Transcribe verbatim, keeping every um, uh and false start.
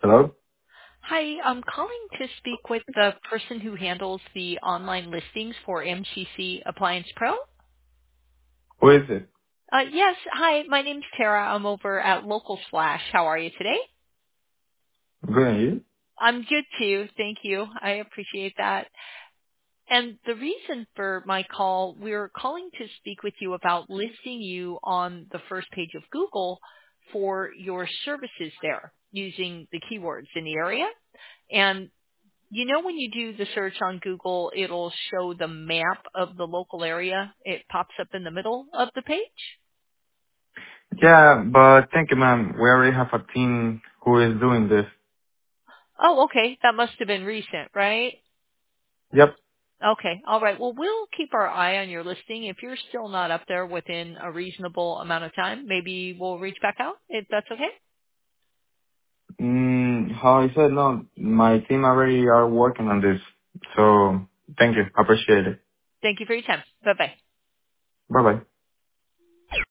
Hello? Hi, I'm calling to speak with the person who handles the online listings for M C C Appliance Pro. Who is it? Uh, yes, hi, my name's Tara. I'm over at Local Slash. How are you today? Good, and you? I'm good too. Thank you. I appreciate that. And the reason for my call, we're calling to speak with you about listing you on the first page of Google for your services there using the keywords in the area. And you know when you do the search on Google, it'll show the map of the local area. It pops up in the middle of the page. Yeah, but thank you, ma'am. We already have a team who is doing this. Oh, okay. That must have been recent, right? Yep. Okay. All right. Well, we'll keep our eye on your listing. If you're still not up there within a reasonable amount of time, maybe we'll reach back out if that's okay. Mm, how I said, no, my team already are working on this. So, thank you. Appreciate it. Thank you for your time. Bye-bye. Bye-bye.